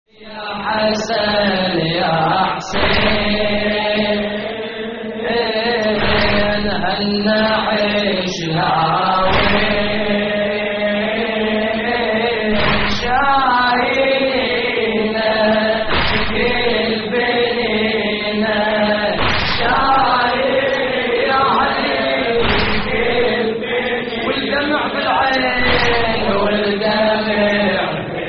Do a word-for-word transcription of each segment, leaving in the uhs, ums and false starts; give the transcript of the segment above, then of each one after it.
يا حسن يا حسين هل نعيش العوين شايلنا كل بنينا شايل يا علي كل بنينا والدمع بالعين والدمع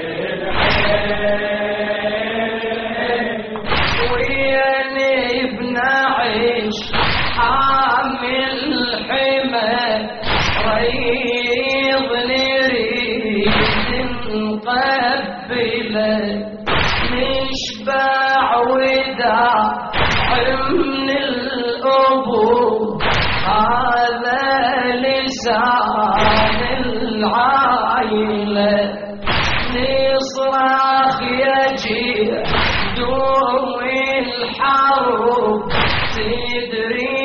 حامل حمى ريض نريد نقبله نشبع وداع من الأبو هذا لسان العائلة نصرخ يجيء دوم الحرب تدري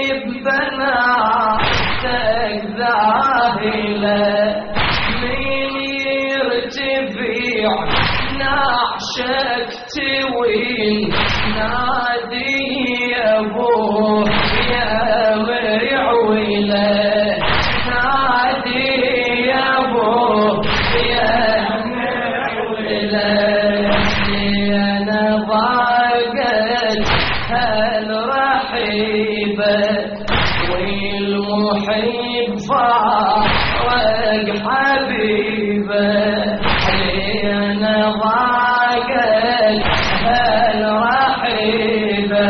بناتك ذاهلة من يرتفع نعشك توين نادي يا ابوه يا مرعولة نادي يا ابوه يا مرعولة انا ضاقت هالرحيبة والمحب فارق حبيبه علينا ضاقت هالرحيبة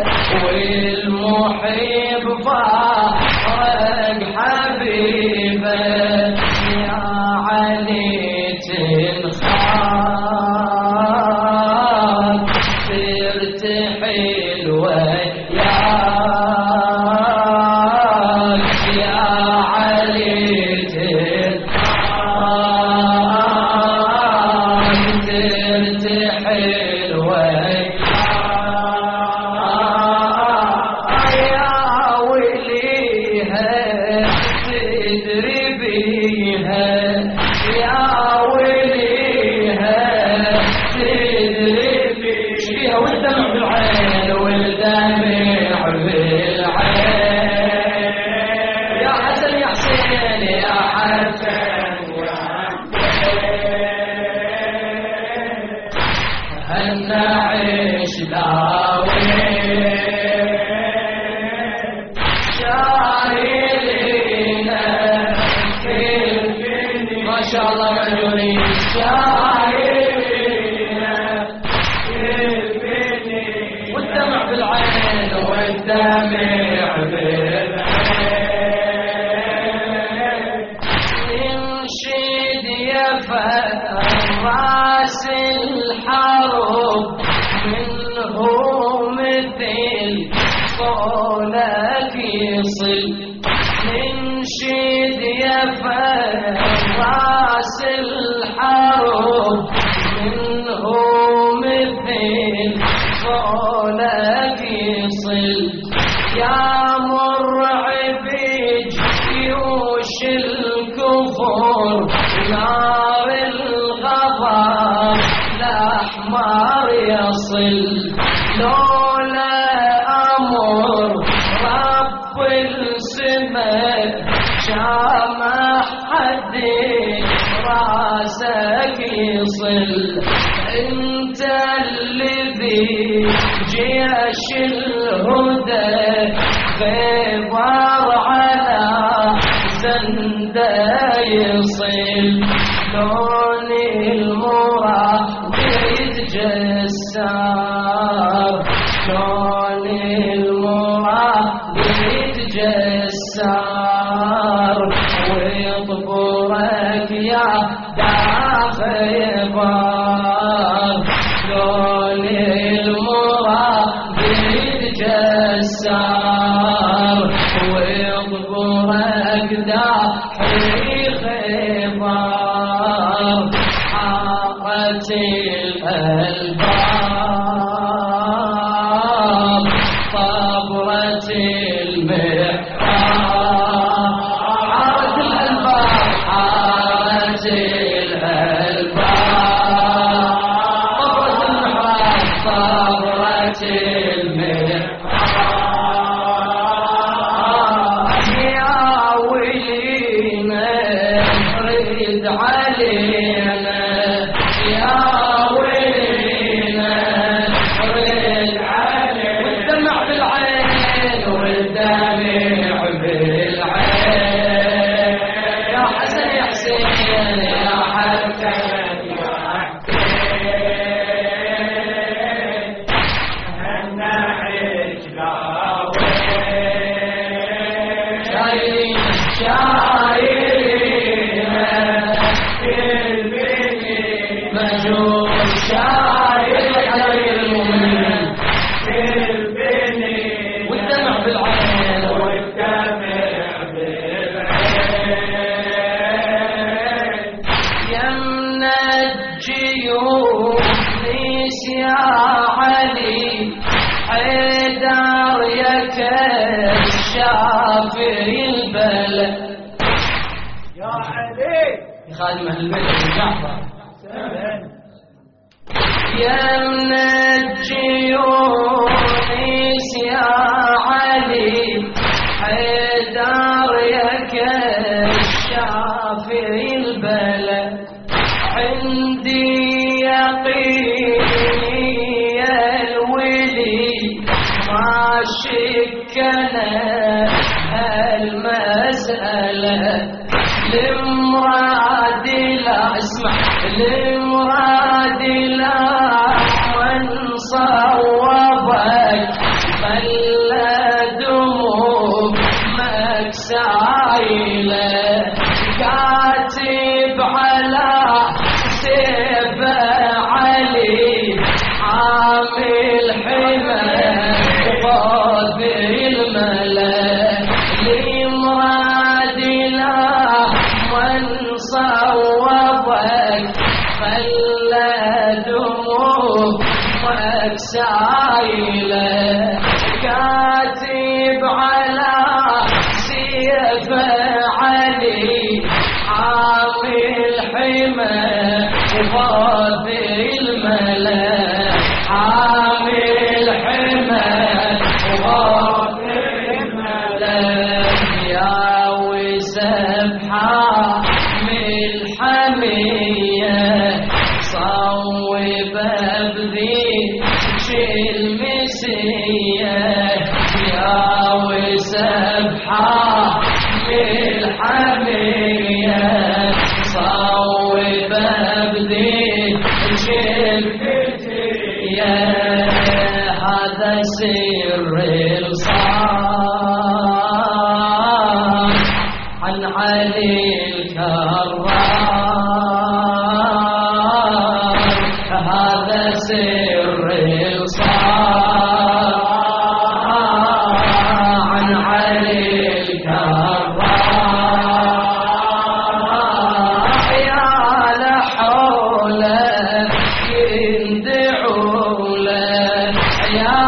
والمحب فارق حبيبه يا علي تنخاف ترتحل وياك يا علي تنخاف ترتحل وياك يا وليها تدري بيها يا وليها تدري بيها والدمع بالعين والدمع بالعين يا حسن يا حسين يا حسن يا حسين هل نعيش داوين شايلنا كل ما شاء الله مجنونين شايلنا والدمع بالعين والدمع بالعين انشد يا فراس الحرب منه مثل قولك يصل انشد يا فراس الحرب منه مثل قولك يصل يا مرعب جيوش الكفر نار الغضب الأحمر يصل لولا أمر رب السماء جامع حد راسك يصل انت الذي جيش الهدى غبار على زنده يصل لون المراد يتجسر لون المراد يتجسر ويطبرك يا داخبار لون المراد يتجسر ويطبرك داحي خبار حارت الألباب طبرت المحراب حارت الألباب حارت الألباب طبرت ساعة المحراب يا ويلينا رد علينا يا ويلينا رد علينا والدمع بالعين والدمع بالعين يا حسن يا حسين يا حسن شافي البلد يا علي خادم اهل البيت جعفر يا منجي يونس يا علي حيدر يا كشافي البلد عندي يقيني يا الولي ما شكنا المسألة لمراد لا اسمع لمراد لا من صوبك خلى دموعك سايلة كاتب على سيف علي حامل حمى وقاض الملا لمراد لا من صوبك خلى دموعك سايلة كاتب على سيف علي حامل حمى وقاض الملا حامل حمى وقاض الملا يا وسبحة من حمية صوب بذي المسية يا وسبحة من حمية صوب بذي المسية هذا سر الصار عن علي الكرار هذا سر الصار عن علي الكرار يا لحوله يندعوا له يا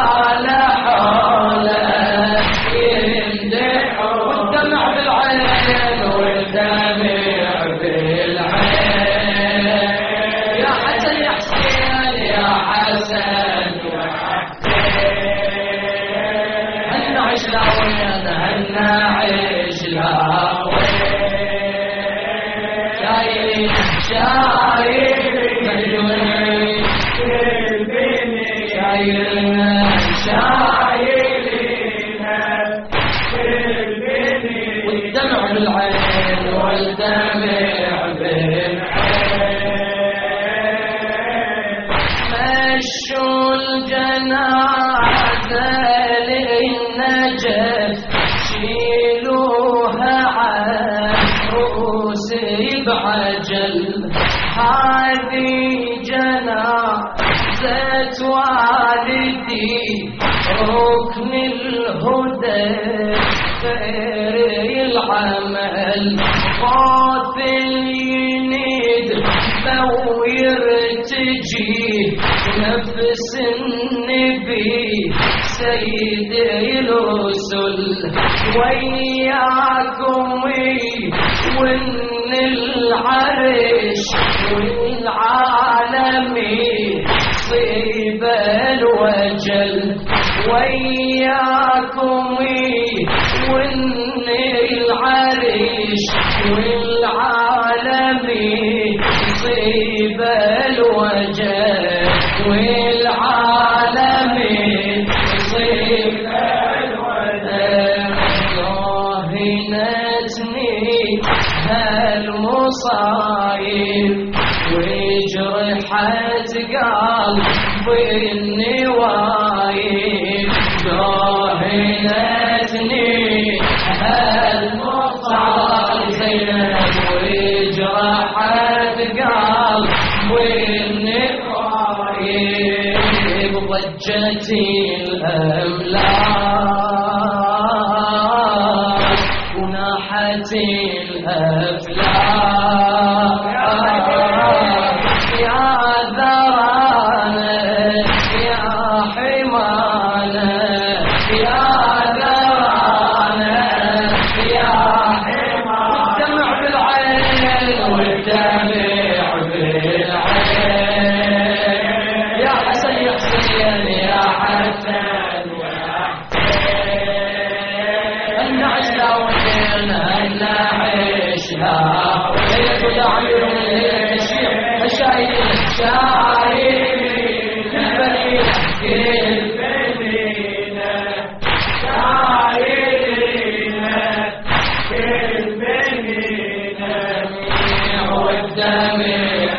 لحوله يندعوا والدمع بالعين والدمع بالعين يا حسن يا حسين يا حسن يا حسين هنا عيش لاوين هنا عيش لاوين شايل شايل مجنون شايلنا شايلنا والدمع بالعين والدمع بالعين مشوا الجنازة للنجف شيلوها عن رؤوسي بعجل هذه جنازة والدي ركن الهدى خير العمل قاتل ينيد لو يرتجي نفس النبي سيد الرسل وياكم وإن العرش والعالمين صيب الوجه وجل وياكم وإن العريش والعالم يصيب الوجل والعالم يصيب الوجل راهنتني هالمصايب وجرحت قلبي النوايب راهنتني هالمصايب زينب وجرحت قلبي النوايب ضجت الأملاك وناحت الأفلاك يا ذرانا يا حمانا يا ذرانا يا حمانا والدمع بالعين والدمع بالعين يا حسن يا حسين يا حسن يا حسين النعش لا وين النعش لا ليلة دعير من ليلة الشيخ مشايخ شايخ البنينة البنينة شايخنا البنينة والدمع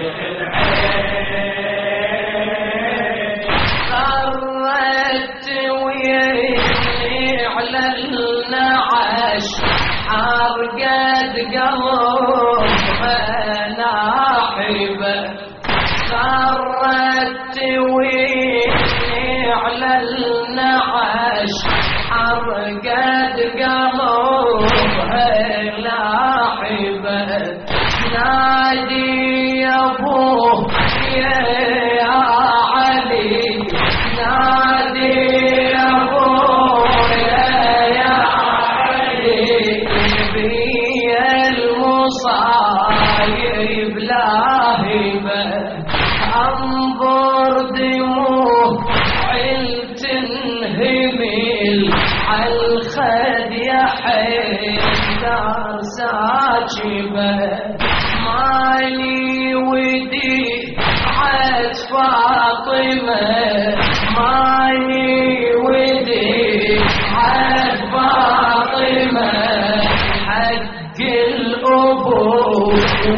بالعين قررت ويني على النعش حرقت قلبها ناحبة قررت ويني على النعش حرقت قلبها ناحبة نادي يا ابوه يا علي نادي يا ابوه يا علي بي المصايب لاهبة انظر دموع تنهمل عالخد يا حيدر ساجبة مالي ودي عاد فاطمة مالي ودي عاد فاطمة حق الأبو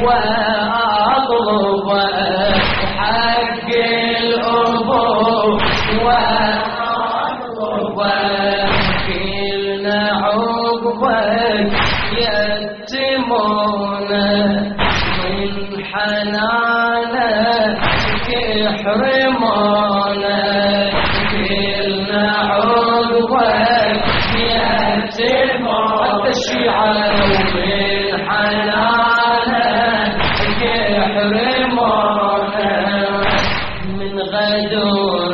وأطلبه حق الأبو وأطلبه كلنا عقبك يتمونا من حنانك يحرمونا كلنا عقبك يتمونا حتى الشيعة من حنانك يحرمونا من غدر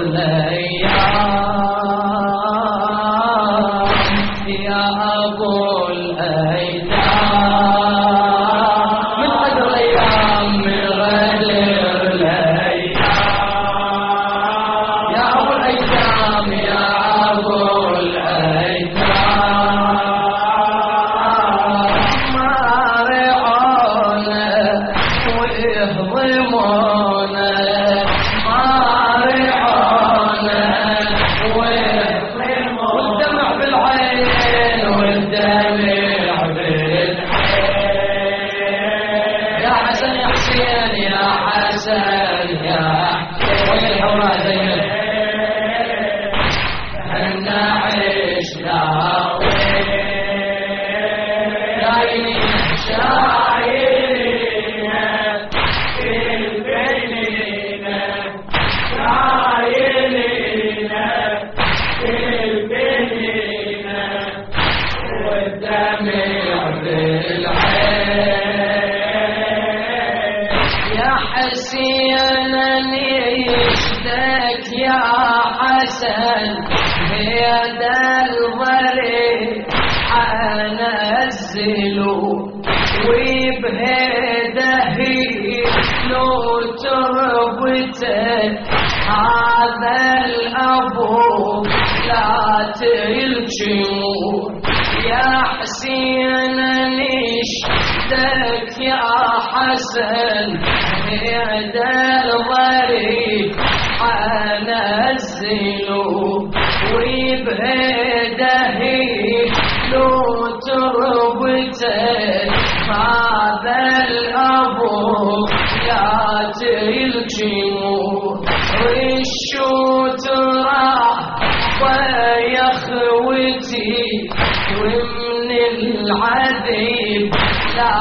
الأيام يا أبو الأيتام من غدر الأيام من غدر الأيام يا أبو الأيتام يا أبو الأيتام ما رعونا ويهضمونا ما رعونا ويهضمونا والدمع بالعين والدمع بالعين يا حسن يا حسين يا حسن يا حسين وين الحوراء زينب النعش لا وين دايمين شايلنا في البنينة شايلنا في البنينة والدمع بالعين يا حسين نشتك يا حسن بيد الضريح حنزلوا وبهيده لو تربته هذا الأبو لا تلجمون يا حسين نشدك يا حسن هذا الضريح حنزلوا وبهده لو تربته هذا الأبو لا تلجمون رشوا ترى ويا خوتي ومن العذيب لا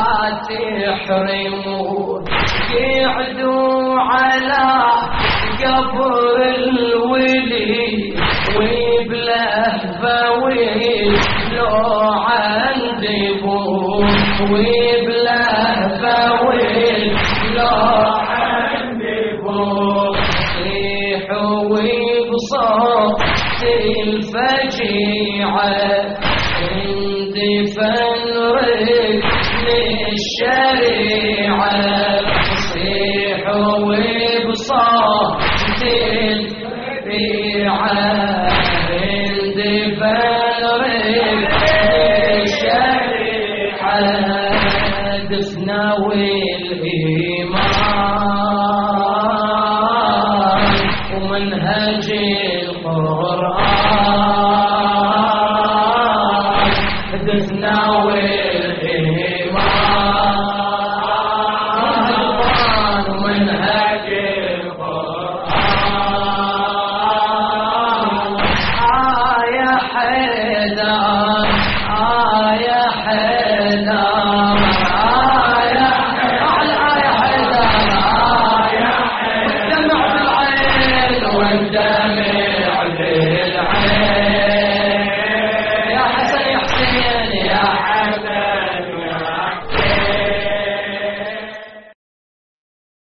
تحرمون قعدوا على قبر الولي وبلهفة لو عندي بون وبلهفة لو عندي بون صيحوا وبصوت الفجيعة عندي فنرد للشريعة صيحوا وبصوت الفجيعة عندي فنرد للشريعة دفنا والإيمان ومنهج